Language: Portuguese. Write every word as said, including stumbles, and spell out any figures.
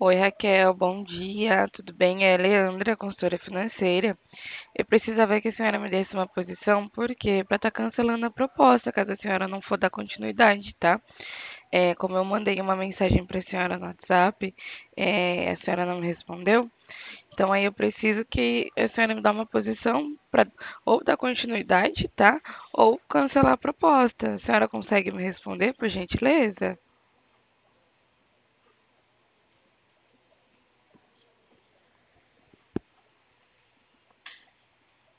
Oi, Raquel, bom dia, tudo bem? É Leandra, consultora financeira. Eu precisava que a senhora me desse uma posição, porque para estar cancelando a proposta, caso a senhora não for dar continuidade, tá? É, como eu mandei uma mensagem para a senhora no WhatsApp, é, a senhora não me respondeu, então aí eu preciso que a senhora me dê uma posição para ou dar continuidade, tá? Ou cancelar a proposta. A senhora consegue me responder, por gentileza?